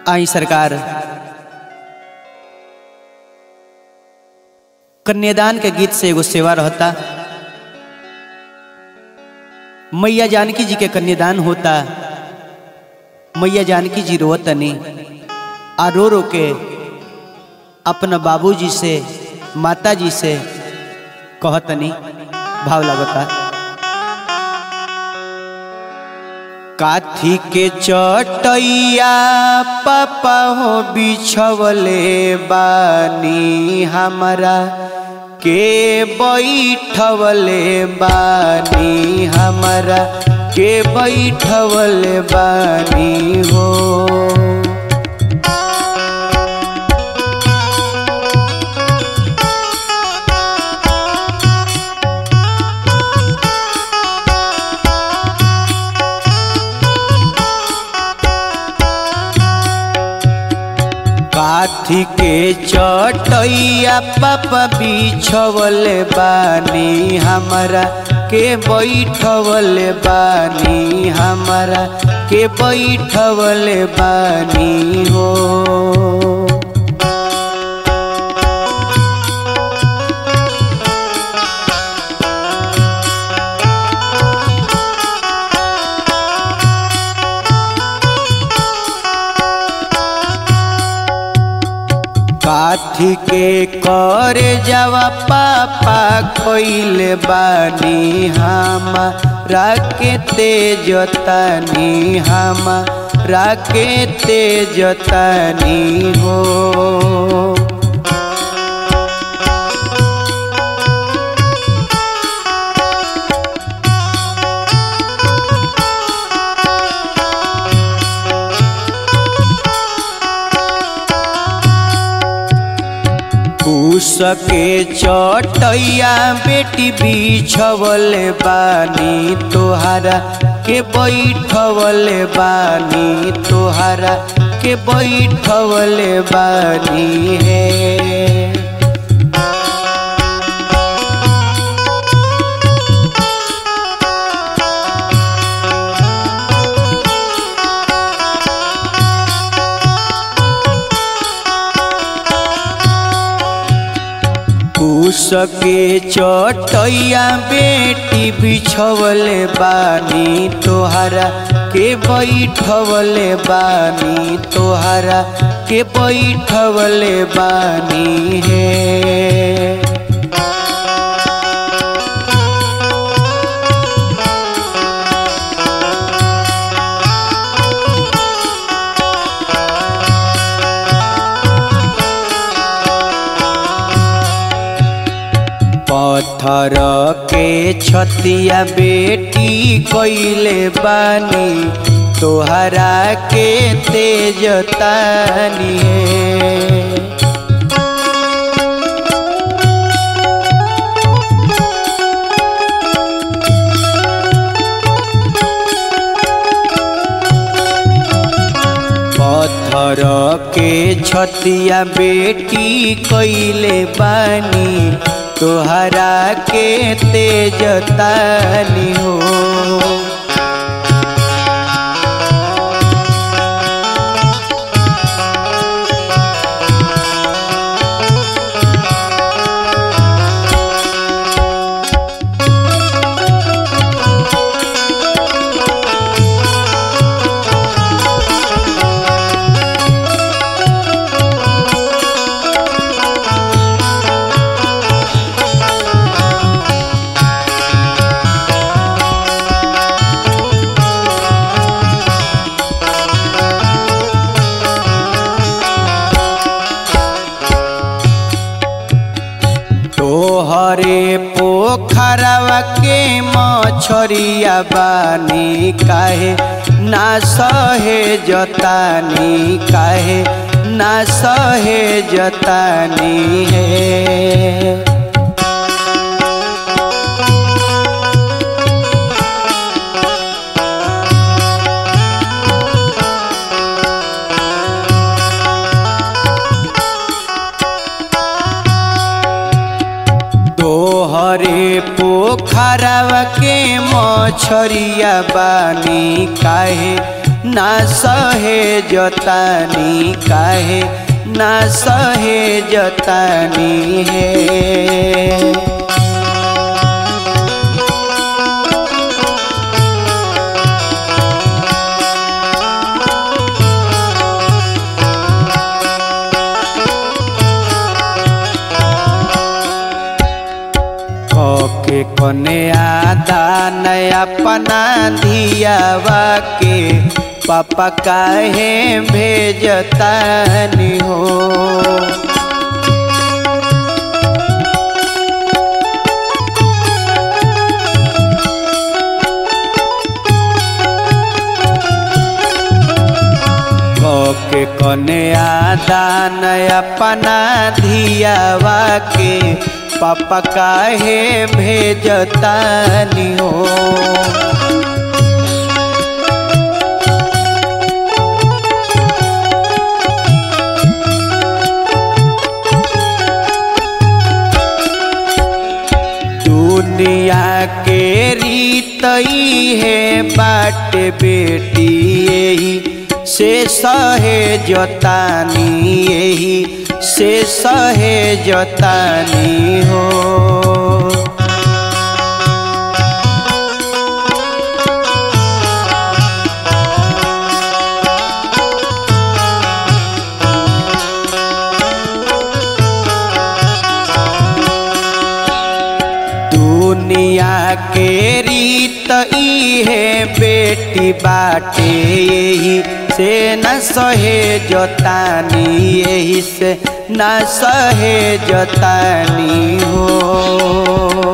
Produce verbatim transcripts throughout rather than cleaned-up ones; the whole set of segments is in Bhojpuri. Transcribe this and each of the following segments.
आई सरकार कन्यादान के गीत से एगो सेवा रहता। मैया जानकी जी के कन्यादान होता। मैया जानकी जी रोतनी आ रो रो के अपना बाबूजी से माता जी से कहतनी। भाव लगता। काथी के चटैया पापा हो बिछवले बानी हमारा के बैठवले बानी हमारा के बैठवले बानी हो। काथी के चटैया पापा बिछवले बानी हमारा के बैठवले बानी हमारा के बैठवले बानी हो। काथी के कर जावा पापा कोइले बानी हमारा के तेजतानी हमारा के तेजतानी हो। उसके चटैया बेटी बिछवले बानी तोहरा के बैठवले बानी तोहरा के बैठवले बानी है। उसके चटैया बेटी बिछवले बानी तोहरा के बैठवले बानी तोहरा के बैठवले बानी है। पत्थर के छतिया बेटी कोइले बानी तोहरा के तेजतानी है। पत्थर के छतिया बेटी कोइले बानी तोहरा के तेजतानी हो। तोहरे पोखरवा के मछरिया बानी काहे ना सहे जतानी काहे ना सहे जतानी है। तोहरे पोखरवा के मछरिया बानी काहे ना सहे जतानी काहे ना सहे जतानी है। के कने आदान अपना धियावा के पापा काहे भेजतानी हो। के कने आदान अपना धियावा के पापा काहे भेजतानी हो। दुनिया के रीत है बाट बेटी यही से सहे जतानी यही से सहे जतानी हो। दुनिया के रीत ई है बेटी बाटे यही से न सहे जतानी यही से न सहे जतानी हो।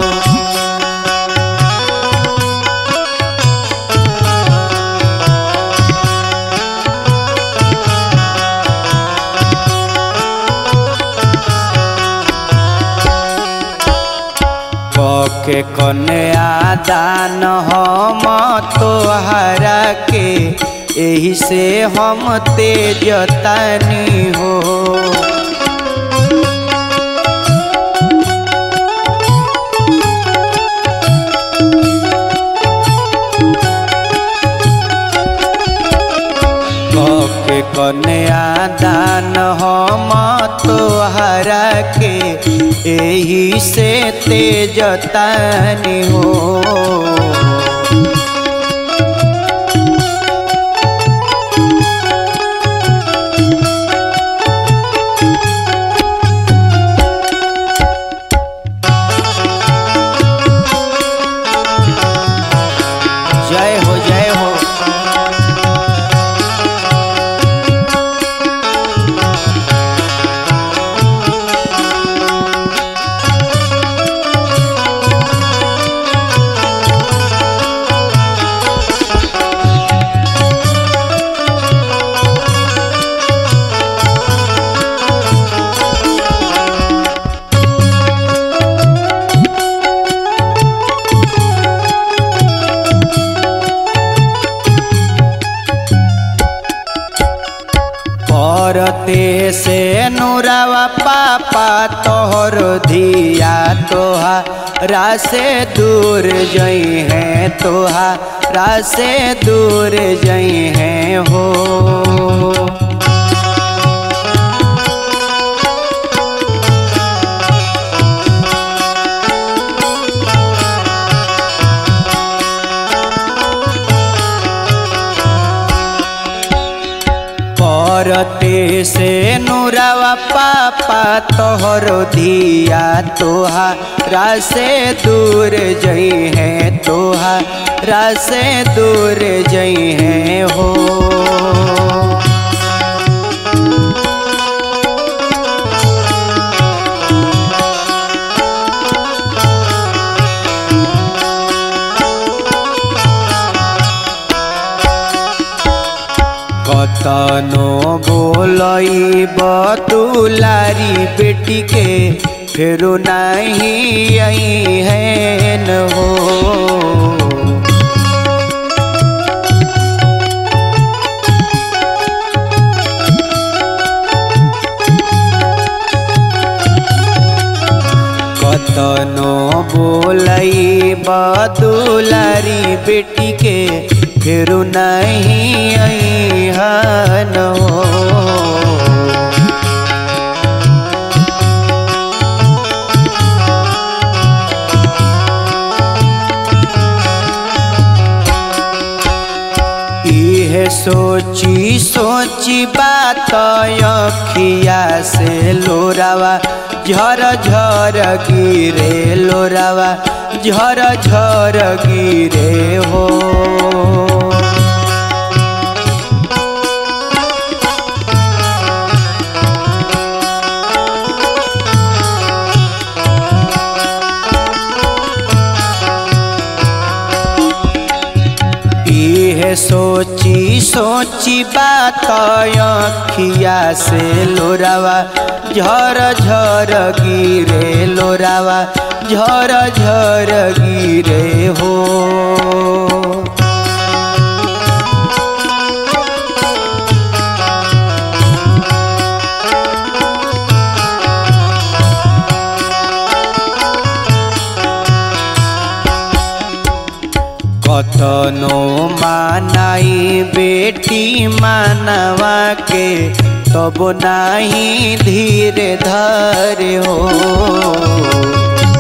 के कने आदान हम तोहरा के यही से हम तेजतानी हो। के कने आदान हम तोहरा के यही से तेजतानी हो। जय हो जय हो। परते से नुरावा पापा तोहर धिया तोहरा से दूर जई है तोहरा से दूर जई है हो। परते से नुरावा पापा तोहर धिया तोहरा से दूर जई है तोहरा से दूर जई है हो। कतनो बोलई बतुलारी बेटी के फेरो नहीं आई है न हो। कतनो बोलई बतुलारी बेटी के फिर नहीं अइहन हो। इहे सोची सोची बात अखिया से लोरावा झर झर गिरे, लोरावा झर झर गिरे हो। इहे सोची सोची बात अखिया से लोरावा झर झर गिरे, लोरावा झर झर गिरे हो। कतनो मानाई बेटी मानवा के तब नाही धीरे धरे हो।